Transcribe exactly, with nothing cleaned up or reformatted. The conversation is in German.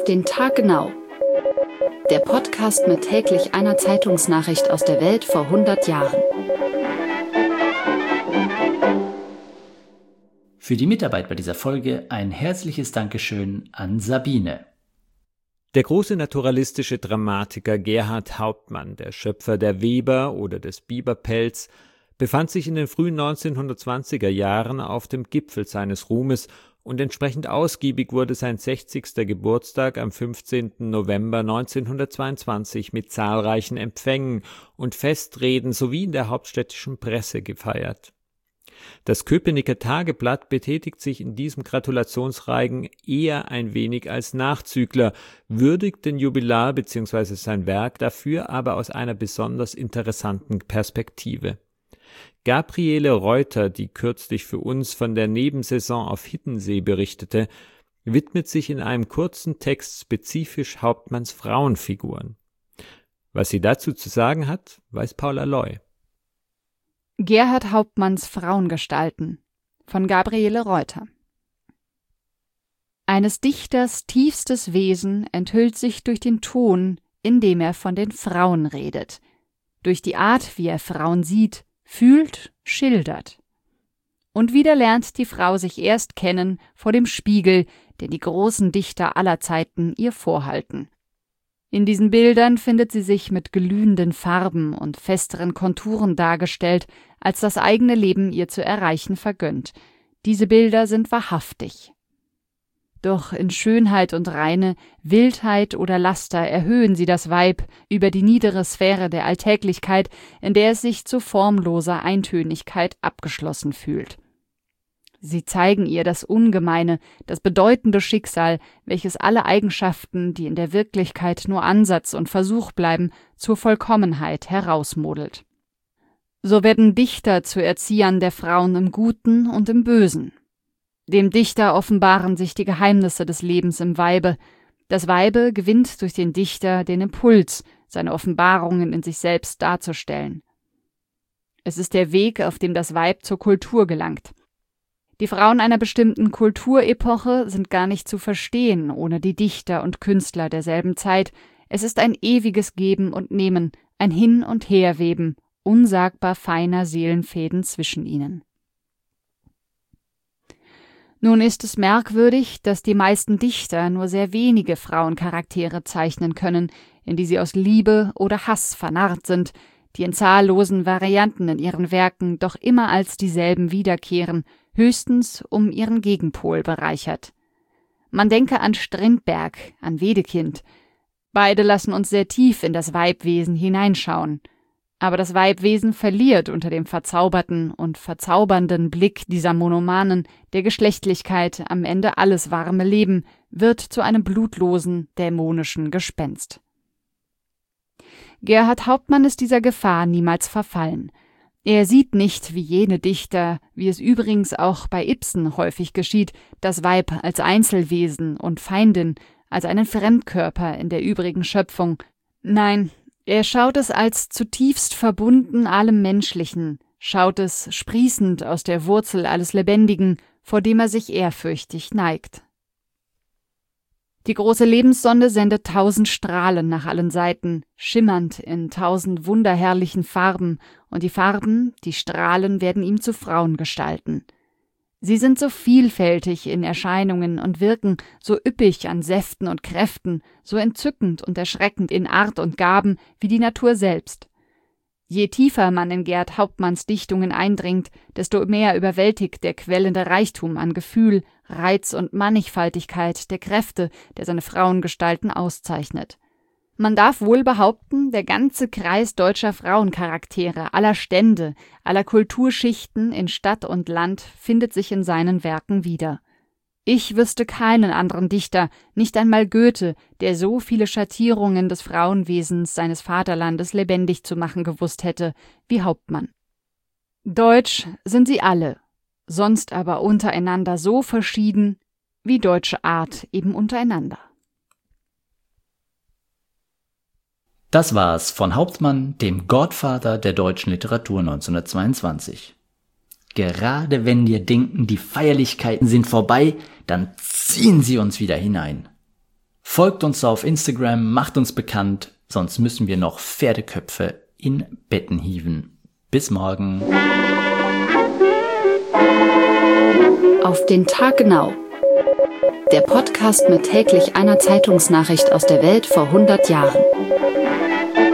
Auf den Tag genau. Der Podcast mit täglich einer Zeitungsnachricht aus der Welt vor hundert Jahren. Für die Mitarbeit bei dieser Folge ein herzliches Dankeschön an Sabine. Der große naturalistische Dramatiker Gerhart Hauptmann, der Schöpfer der Weber oder des Biberpelz, befand sich in den frühen neunzehnhundertzwanziger Jahren auf dem Gipfel seines Ruhmes und entsprechend ausgiebig wurde sein sechzigster Geburtstag am fünfzehnten November neunzehnhundertzweiundzwanzig mit zahlreichen Empfängen und Festreden sowie in der hauptstädtischen Presse gefeiert. Das Köpenicker Tageblatt betätigt sich in diesem Gratulationsreigen eher ein wenig als Nachzügler, würdigt den Jubilar bzw. sein Werk dafür aber aus einer besonders interessanten Perspektive. Gabriele Reuter, die kürzlich für uns von der Nebensaison auf Hiddensee berichtete, widmet sich in einem kurzen Text spezifisch Hauptmanns Frauenfiguren. Was sie dazu zu sagen hat, weiß Paula Loy. Gerhart Hauptmanns Frauengestalten von Gabriele Reuter. Eines Dichters tiefstes Wesen enthüllt sich durch den Ton, in dem er von den Frauen redet, durch die Art, wie er Frauen sieht, fühlt, schildert. Und wieder lernt die Frau sich erst kennen vor dem Spiegel, den die großen Dichter aller Zeiten ihr vorhalten. In diesen Bildern findet sie sich mit glühenden Farben und festeren Konturen dargestellt, als das eigene Leben ihr zu erreichen vergönnt. Diese Bilder sind wahrhaftig. Doch in Schönheit und Reine, Wildheit oder Laster erhöhen sie das Weib über die niedere Sphäre der Alltäglichkeit, in der es sich zu formloser Eintönigkeit abgeschlossen fühlt. Sie zeigen ihr das ungemeine, das bedeutende Schicksal, welches alle Eigenschaften, die in der Wirklichkeit nur Ansatz und Versuch bleiben, zur Vollkommenheit herausmodelt. So werden Dichter zu Erziehern der Frauen im Guten und im Bösen. Dem Dichter offenbaren sich die Geheimnisse des Lebens im Weibe. Das Weibe gewinnt durch den Dichter den Impuls, seine Offenbarungen in sich selbst darzustellen. Es ist der Weg, auf dem das Weib zur Kultur gelangt. Die Frauen einer bestimmten Kulturepoche sind gar nicht zu verstehen ohne die Dichter und Künstler derselben Zeit. Es ist ein ewiges Geben und Nehmen, ein Hin- und Herweben, unsagbar feiner Seelenfäden zwischen ihnen. Nun ist es merkwürdig, dass die meisten Dichter nur sehr wenige Frauencharaktere zeichnen können, in die sie aus Liebe oder Hass vernarrt sind, die in zahllosen Varianten in ihren Werken doch immer als dieselben wiederkehren, höchstens um ihren Gegenpol bereichert. Man denke an Strindberg, an Wedekind. Beide lassen uns sehr tief in das Weibwesen hineinschauen. Aber das Weibwesen verliert unter dem verzauberten und verzaubernden Blick dieser Monomanen, der Geschlechtlichkeit, am Ende alles warme Leben, wird zu einem blutlosen, dämonischen Gespenst. Gerhart Hauptmann ist dieser Gefahr niemals verfallen. Er sieht nicht, wie jene Dichter, wie es übrigens auch bei Ibsen häufig geschieht, das Weib als Einzelwesen und Feindin, als einen Fremdkörper in der übrigen Schöpfung. Nein, er schaut es als zutiefst verbunden allem Menschlichen, schaut es sprießend aus der Wurzel alles Lebendigen, vor dem er sich ehrfürchtig neigt. Die große Lebenssonde sendet tausend Strahlen nach allen Seiten, schimmernd in tausend wunderherrlichen Farben, und die Farben, die Strahlen werden ihm zu Frauengestalten. Sie sind so vielfältig in Erscheinungen und Wirken, so üppig an Säften und Kräften, so entzückend und erschreckend in Art und Gaben wie die Natur selbst. Je tiefer man in Gerhart Hauptmanns Dichtungen eindringt, desto mehr überwältigt der quellende Reichtum an Gefühl, Reiz und Mannigfaltigkeit der Kräfte, der seine Frauengestalten auszeichnet. Man darf wohl behaupten, der ganze Kreis deutscher Frauencharaktere, aller Stände, aller Kulturschichten in Stadt und Land findet sich in seinen Werken wieder. Ich wüsste keinen anderen Dichter, nicht einmal Goethe, der so viele Schattierungen des Frauenwesens seines Vaterlandes lebendig zu machen gewusst hätte, wie Hauptmann. Deutsch sind sie alle, sonst aber untereinander so verschieden, wie deutsche Art eben untereinander. Das war's von Hauptmann, dem Gottvater der deutschen Literatur neunzehnhundertzweiundzwanzig. Gerade wenn wir denken, die Feierlichkeiten sind vorbei, dann ziehen sie uns wieder hinein. Folgt uns auf Instagram, macht uns bekannt, sonst müssen wir noch Pferdeköpfe in Betten hieven. Bis morgen. Auf den Tag genau. Der Podcast mit täglich einer Zeitungsnachricht aus der Welt vor hundert Jahren.